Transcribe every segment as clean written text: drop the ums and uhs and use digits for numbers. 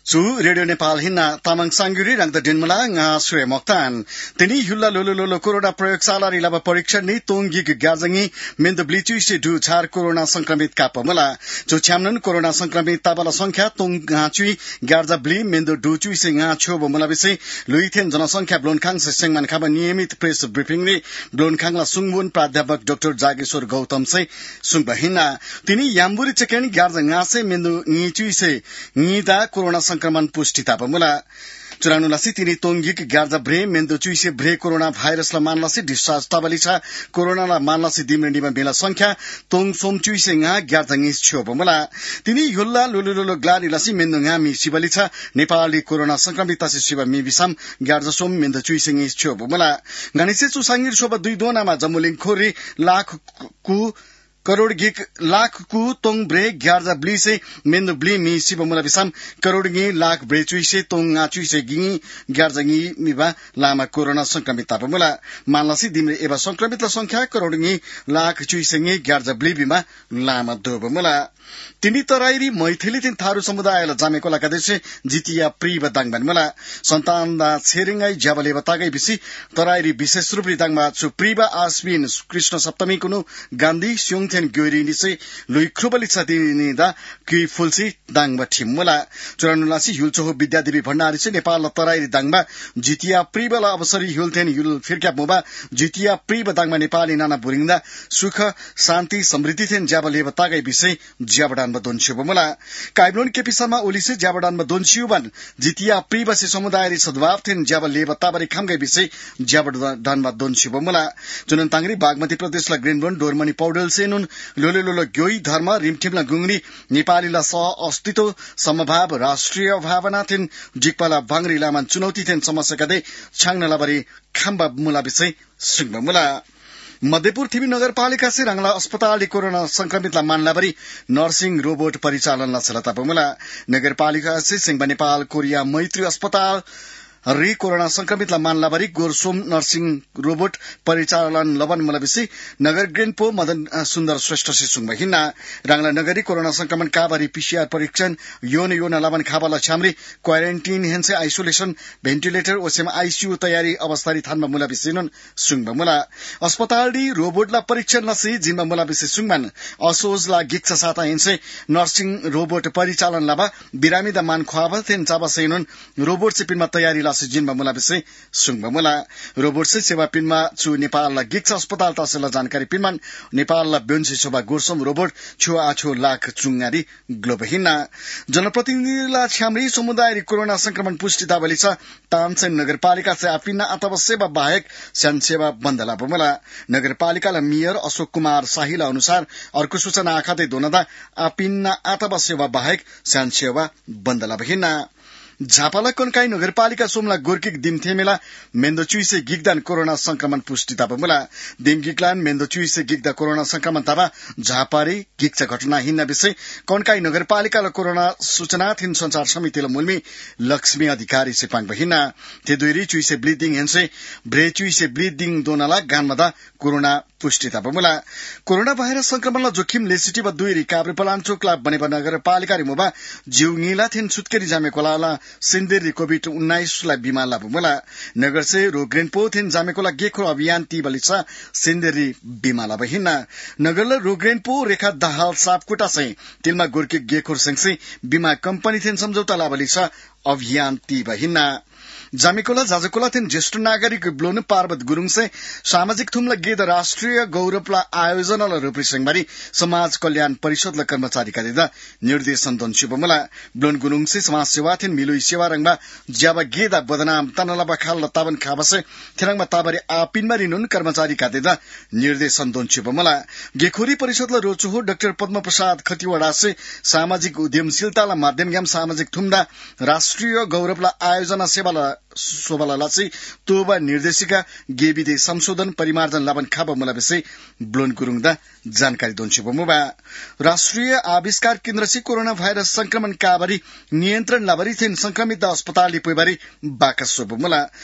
Chu Radio Nepal hinna tamang sangguri rang the dinmala nga sue moktan. Tini hulla lolo corona प्रयोगशाला रिलाबा परीक्षण नि तोंगी गाजंगी मेन्द ब्लिचु से दु छार corona संक्रमित का पमला जो छ्यामनन कोरोना संक्रमित ताबला संख्या तोंग गाचुई गार्जा ब्लि मेन्द दुचु से गा छो बमला बिसे लुइथेन जनसंख्या ब्लोनखाङ से सेंगमान खाबा नियमित प्रेस ब्रिफिंग ने ब्लोनखाङला सुङबुन प्राध्यापक डाक्टर जागेश्वर गौतम से सुङबहिना तिनी याम्बुरी चकेन गार्जा गासे मेन्द नीचु से नीदा कोरोना संक्रमण पुष्टि तापमुला चुरानुलासी तिनी तोंगिक गार्जा ब्रे मेन्दो चुइसे ब्रे कोरोना भाइरस ला मानलासी डिस्चार्ज ताबलिछा कोरोना ला मानलासी दिमरेंडीमा बेला संख्या तोंग सोम चुइसे nga गार्जा ngiस छ्यो बमला तिनी युल्ला लुलुलुलो ग्लारिलासी मेन्दो nga मि सिबलिछा नेपाली कोरोना संक्रमिततासी सिबा मि बिसाम गार्जा सोम मेन्दो चुइसे ngiस छ्यो बमला गणेशे चुसांगिर सोबा दुई दोनामा जमुलिङ खोरी लाख कु करोड़ गिक लाख कु तोंग ब्रे ग्यारजा ब्ली से मेन्दो ब्ली मि सिबमुला बिसाम करोड़ गी लाख ब्रे चुई से तोंग nga चुई से गी ग्यारजा गी मिबा लामा कोरोना संक्रमित तापमुला मानलासी दिमरे एबा संक्रमित संख्या करोड़ गी लाख चुई से गी ग्यारजा ब्ली बिमा लामा दोबमुला तिनी तराइरी मैथिली तिन थारू समुदायला जामेको लाकादेशे जितिया प्रिब दाङबानमुला सन्तानदा छेरिङाई ज्याबले बतागै बिसी तराइरी विशेष रूपले दाङबा छु प्रिबा आश्विन कृष्ण सप्तमी कुनु गान्धी स्योङथेन ग्योरी निसे लुइख्रुबली छतिनिदा कि फुलसी दाङबा ठिममुला चुरानुलासी हुलचोहो विद्यादेवी भण्डारी से नेपाल तराइरी दाङबा जितिया प्रिबला अवसरी हुलथेन हुल फिरक्याप मुबा जितिया प्रिब दाङबा नेपाली नाना बुरिङदा सुख शान्ति समृद्धि थेन ज्याबले बतागै बिसे ज्याबडानमा दोन्सियुबमुला काइब्लोन केपिसामा ओलिसे ज्याबडानमा दोन्सियुबन जितिया प्रिबसे समुदायरी सद्भाव थेन ज्याब लेब ताबरी खामगै बिसे ज्याबडानमा दोन्सियुबमुला जुनन तांगरी बागमती प्रदेशला ग्रेनबोन डोरमनी पौडल सेनुन लोलेलोलो ग्योई धर्म रिमठिमला गुंगरी नेपालीला सह अस्तित्व समभाव राष्ट्रिय भावना थेन जिकपाला भांगरी लामान चुनौती थेन समस्या कदे छाङनलाबरी खाम्बा मुला बिसे सिंगबमुला मध्यपुर थिबी नगरपालिका से रंगला अस्पताल कोरोना संक्रमित ला मानलाबरी नर्सिंग रोबोट परिचालन ला चलता पमुला नगरपालिका से सिंगबा नेपाल कोरिया मैत्री अस्पताल री कोरोना संक्रमित ला मानलाबरी गोरसोम नर्सिंग रोबोट परिचालन लबन मलबिसी नगर ग्रेनपो मदन सुन्दर श्रेष्ठ से सुंगबा हिन्ना रंगला नगरी कोरोना संक्रमण काबारी पीसीआर परीक्षण योन लबन खाबाला छामरी क्वारेन्टाइन हेन्से आइसोलेशन भेन्टिलेटर ओसेम आईसीयू तयारी अवस्थारी थानमा मुलाबिसिनन सुंगबा मुला अस्पताल डी रोबोट ला परीक्षण लसी जिनमा मुलाबिसी सुंगमान असोज ला गिक्छ साता हेन्से नर्सिंग रोबोट परिचालन लबा बिरामी द मान ख्वाबा थेन चाबा सेनुन रोबोट से पिनमा तयारी जिनमा मुला बिसे सुंगबा मुला रोबोट से सेवा पिनमा छु नेपाल ला गिक्छ अस्पताल तसला जानकारी पिनमान नेपाल ला ब्योन्सी सोबा गोरसोम रोबोट छु आछो लाख चुंगारी ग्लोबहिना जनप्रतिनिधिला छ्यामरी समुदाय कोरोना संक्रमण पुष्टि दाबली छ तानसेन नगरपालिका से आपिना अथवा सेवा बाहेक सन सेवा बन्दला बमला नगरपालिका ला मेयर अशोक कुमार शाहीला अनुसार अर्को सूचना आखाते दोनदा आपिना अथवा सेवा बाहेक सन सेवा बन्दला बहिना झापाला कनकाई नगरपालिका सोमला गोर्किक दिमथेमेला मेन्दोचुइसे गिगदान कोरोना संक्रमण पुष्टि तापमुला दिमगिक्लान मेन्दोचुइसे गिगदा कोरोना संक्रमण ताबा झापारी गिक्छ घटना हिन्ना विषय कनकाई नगरपालिका ल कोरोना सूचना थिन संचार समितिले मुलमी लक्ष्मी अधिकारी से पाङ बहिना ते दुईरी चुइसे ब्लिडिङ हेन्से ब्रे चुइसे ब्लिडिङ दोनाला गानमदा कोरोना पुष्टि तापमुला कोरोना भाइरस संक्रमणला जोखिम लेसिटिबा दुईरी काभ्रे पलाञ्चोकला बनेबा नगरपालिका रिमोबा जिउङीला थिन सुत्केरी जामेकोला सिन्देरी कोभिड-19 ला बिमा लाबुमला नगर से रोग्रेनपो थिन जामेकोला गेखो अभियान ती बलिसा सिन्देरी बिमा लाबहिना नगरला रोग्रेनपो रेखा दाहाल सापकोटा से तिलमा गोर्के गेखोर संगसे बिमा कंपनी थिन सम्झौता लाबलिसा अभियान ती बहिना जामेकोला जाजकोला थिन ज्येष्ठ नागरिक ब्लोन पार्वत गुरुङ से सामाजिक थुमला गेद राष्ट्रिय गौरवला आयोजनाला रूपरेसंगबारी समाज कल्याण परिषदला कर्मचारी कादेदा निर्देशन दन्सिबमला ब्लोन गुरुङ से समाज सेवा थिन मिलुई सेवा रंगबा ज्याबा गेदा बदनाम तनला बखाल ताबन खाबसे थिरंगबा ताबरी आपिनमारी नुन कर्मचारी कादेदा निर्देशन दन्सिबमला गेखोरी परिषदला रोचुहो डाक्टर पद्म प्रसाद खतिवडा से सामाजिक उद्यमशीलताला माध्यमयाम सामाजिक थुमदा राष्ट्रिय गौरवला आयोजना सेवाला सोबालालासी तोबा निर्देशिका गेबिदे संशोधन परिमार्जन लाबन खाबा मुलाबेसे ब्लोन गुरुङदा जानकारी दोन्सिबमुबा राष्ट्रिय आविष्कार केन्द्र से कोरोना भाइरस संक्रमण काबारी नियन्त्रण लाबरी थिन संक्रमित अस्पताल लिपोबारी बाकस सोबमुला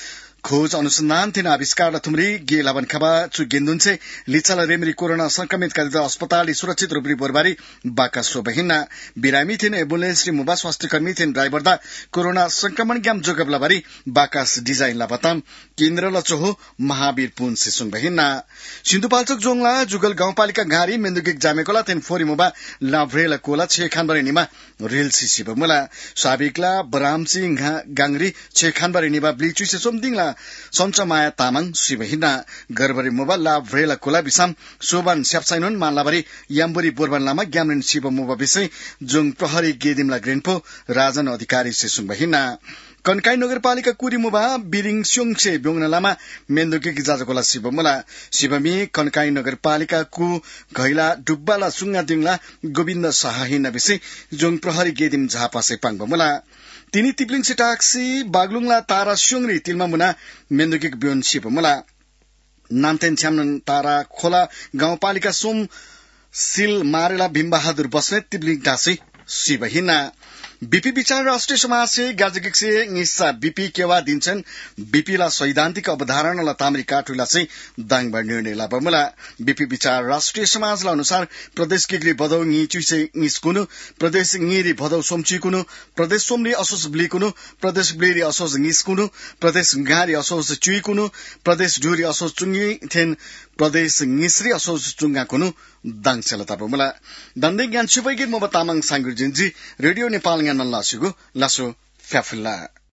खोज अनुसन्धान थिन आविष्कार थुमरी गे लाबन खबा चु गेन्दुनसे लिचला रेमरी कोरोना संक्रमित का अस्पताल सुरक्षित रूपरी बोरबारी बाका सोबहिना बिरामी थिन एम्बुलेंस रि मुबा स्वास्थ्य कर्मी थिन ड्राइभर दा कोरोना संक्रमण ग्याम जोगबलाबारी बाकास डिजाइन लाबताम केन्द्र लचोहो महावीर पुन सिसुङ बहिना सिन्धुपाल्चोक जोंगला जुगल गाउँपालिका घारी मेन्दुगिक जामेकोला थिन फोरी मुबा लाभ्रेला कोला छे खानबारी निमा रेल सिसी बमुला साबिकला बरामसी गांगरी छे खानबारी निबा ब्लिचु से सोमदिङला सञ्चमाया तामाङ सिबहिना गरबरी मुबा लाभ्रेला कोला बिसाम सोबान स्यापसाइनोन मालाबारी याम्बुरी बोरबान लामा ग्यामरिन शिव मुबा विषय जोङ प्रहरी गेदिमला ग्रेनपो राजन अधिकारी से सुङबहिना कनकाई नगरपालिका कुरिमुबा बिरिङ स्योङसे ब्योङनालामा मेन्दुकी जाजकोला शिवमुला शिवमी कनकाई नगरपालिका कु घैला डुब्बाला सुङ्गा दिङला गोविन्द साहिना विषय जोङ प्रहरी गेदिम झापासे पाङबमुला तिनी तिप्लिङ सिटाक्सी बागलुङला तारा स्योङरी तिलमा मुना मेन्दुकी ब्योन शिवमुला नामतेन छ्यामन तारा खोला गाउँपालिका सोम सिल मारेला भीमबहादुर बस्नेत तिप्लिङ टासी शिवहिना बीपी विचार राष्ट्रिय समाज से गाजगिक से निस्सा बीपी केवा दिन्छन् बीपीला सैद्धान्तिक अवधारणा तामरी काठुला से दाङबा निर्णय लाबमुला बीपी विचार राष्ट्रिय समाजला अनुसार प्रदेश किग्री भदौ ङिचु से निस्कुनु प्रदेश ङिरी भदौ सोमचिकुनु प्रदेश सोमरी असोस ब्लिकुनु प्रदेश ब्लिरी असोस निस्कुनु प्रदेश गारी असोस चुइकुनु प्रदेश ढुरी असोस चुङ्गी थेन प्रदेश निस्री असोस चुङ्गाकुनु दाङसेला बमुला दन्दै ज्ञान सुबैगिर मोबा तामाङ सांगुर जिन्जी रेडियो नेपाल नल्लासुगु लासो फ्याफुल्ला